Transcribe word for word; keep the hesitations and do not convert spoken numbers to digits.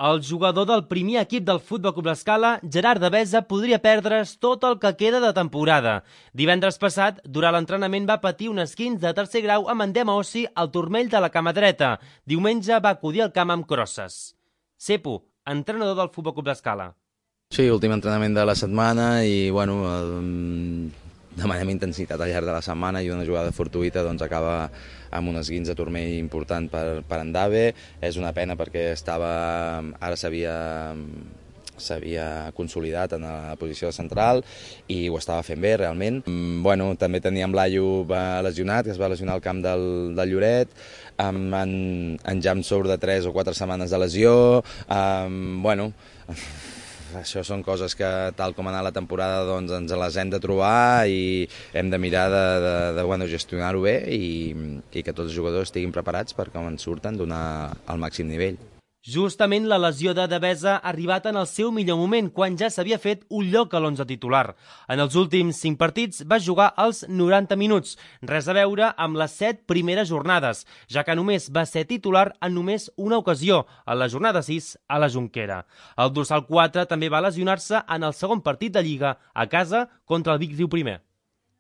El jugador del primer equip del Futbol Club L'Escala, Gerard Devesa, podria perdre's tot el que queda de temporada. Divendres passat, durant l'entrenament va patir un esquinç de tercer grau amb endema ossi al turmell de la cama dreta. Diumenge va acudir al camp amb crosses. Cepo, entrenador del Futbol Club L'Escala. Sí, últim entrenament de la setmana i, bueno, eh, demanem intensitat al llarg de la setmana i una jugada fortuïta doncs, acaba amb un esguinç de turmell important per, per en Dave. És una pena perquè estava, ara s'havia s'havia consolidat en la posició de central i ho estava fent bé realment. Bueno, també teníem l'Aio lesionat, que es va lesionar al camp del, del Lloret, amb en, en Jam surt de tres o quatre setmanes de lesió. Um, bueno, això són coses que, tal com ha anat la temporada, doncs ens les hem de trobar i hem de mirar de, de, de bueno, gestionar-ho bé i, i que tots els jugadors estiguin preparats per quan surten donar el màxim nivell. Justament la lesió de Devesa ha arribat en el seu millor moment, quan ja s'havia fet un lloc a l'onze titular. En els últims cinc partits va jugar els noranta minuts, res a veure amb les set primeres jornades, ja que només va ser titular en només una ocasió, a la jornada sis a la Jonquera. El dorsal quatre també va lesionar-se en el segon partit de Lliga, a casa contra el Vic Riu Primer.